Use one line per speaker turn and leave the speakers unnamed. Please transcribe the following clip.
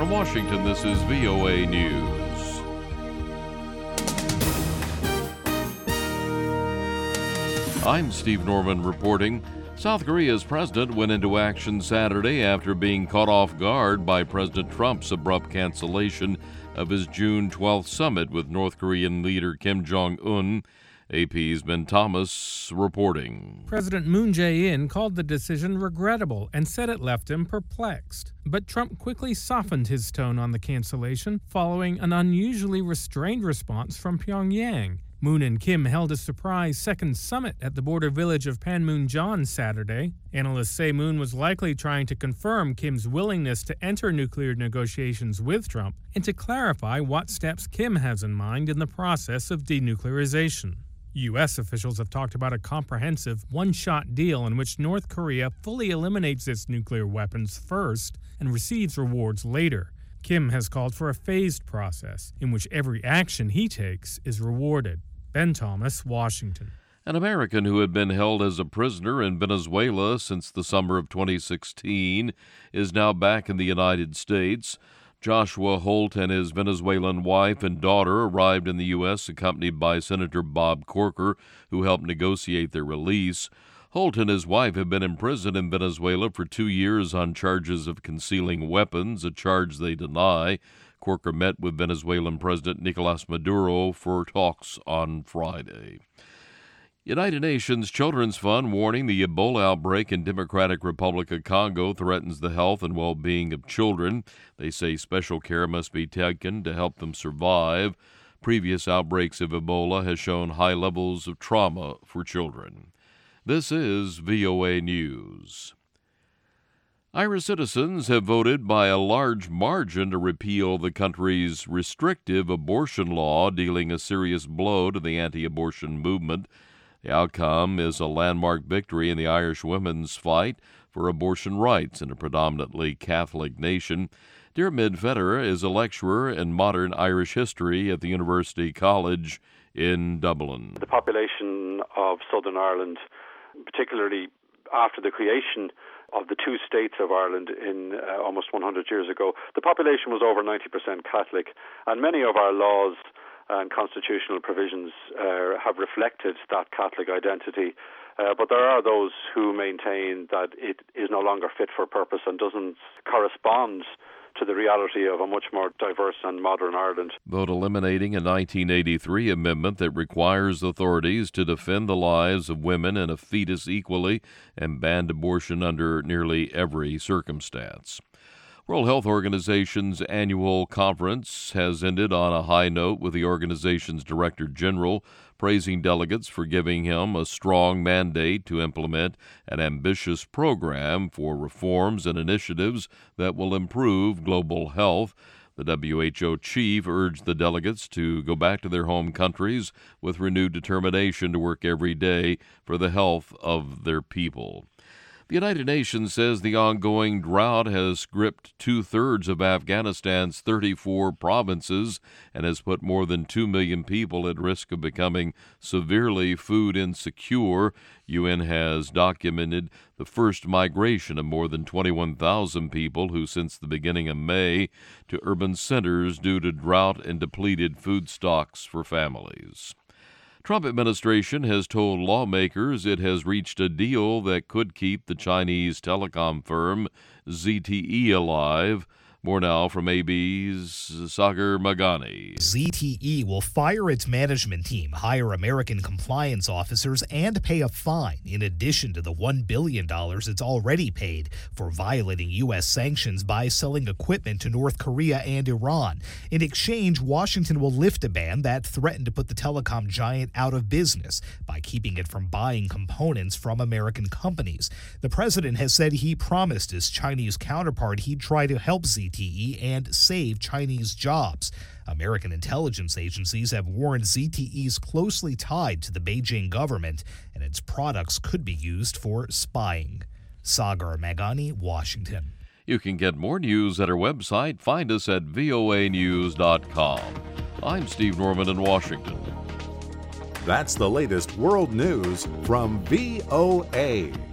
From Washington, this is VOA News. I'm Steve Norman reporting. South Korea's president went into action Saturday after being caught off guard by President Trump's abrupt cancellation of his June 12th summit with North Korean leader Kim Jong-un. AP's Ben Thomas reporting.
President Moon Jae-in called the decision regrettable and said it left him perplexed. But Trump quickly softened his tone on the cancellation following an unusually restrained response from Pyongyang. Moon and Kim held a surprise second summit at the border village of Panmunjom Saturday. Analysts say Moon was likely trying to confirm Kim's willingness to enter nuclear negotiations with Trump and to clarify what steps Kim has in mind in the process of denuclearization. U.S. officials have talked about a comprehensive, one-shot deal in which North Korea fully eliminates its nuclear weapons first and receives rewards later. Kim has called for a phased process in which every action he takes is rewarded. Ben Thomas, Washington.
An American who had been held as a prisoner in Venezuela since the summer of 2016 is now back in the United States. Joshua Holt and his Venezuelan wife and daughter arrived in the U.S. accompanied by Senator Bob Corker, who helped negotiate their release. Holt and his wife have been imprisoned in Venezuela for 2 years on charges of concealing weapons, a charge they deny. Corker met with Venezuelan President Nicolas Maduro for talks on Friday. United Nations Children's Fund warning the Ebola outbreak in Democratic Republic of Congo threatens the health and well-being of children. They say special care must be taken to help them survive. Previous outbreaks of Ebola has shown high levels of trauma for children. This is VOA News. Irish citizens have voted by a large margin to repeal the country's restrictive abortion law, dealing a serious blow to the anti-abortion movement. The outcome is a landmark victory in the Irish women's fight for abortion rights in a predominantly Catholic nation. Diarmuid Federer is a lecturer in modern Irish history at the University College in Dublin.
The population of Southern Ireland, particularly after the creation of the two states of Ireland in almost 100 years ago, the population was over 90% Catholic, and many of our laws and constitutional provisions have reflected that Catholic identity. But there are those who maintain that it is no longer fit for purpose and doesn't correspond to the reality of a much more diverse and modern Ireland.
Vote eliminating a 1983 amendment that requires authorities to defend the lives of women and a fetus equally and banned abortion under nearly every circumstance. World Health Organization's annual conference has ended on a high note with the organization's Director General praising delegates for giving him a strong mandate to implement an ambitious program for reforms and initiatives that will improve global health. The WHO chief urged the delegates to go back to their home countries with renewed determination to work every day for the health of their people. The United Nations says the ongoing drought has gripped 2/3 of Afghanistan's 34 provinces and has put more than 2 million people at risk of becoming severely food insecure. UN has documented the first migration of more than 21,000 people who, since the beginning of May, to urban centers due to drought and depleted food stocks for families. Trump administration has told lawmakers it has reached a deal that could keep the Chinese telecom firm ZTE alive. More now from AB's Sagar Meghani.
ZTE will fire its management team, hire American compliance officers, and pay a fine in addition to the $1 billion it's already paid for violating U.S. sanctions by selling equipment to North Korea and Iran. In exchange, Washington will lift a ban that threatened to put the telecom giant out of business by keeping it from buying components from American companies. The president has said he promised his Chinese counterpart he'd try to help ZTE and save Chinese jobs. American intelligence agencies have warned ZTE is closely tied to the Beijing government, and its products could be used for spying. Sagar Meghani, Washington.
You can get more news at our website. Find us at voanews.com. I'm Steve Norman in Washington.
That's the latest world news from VOA.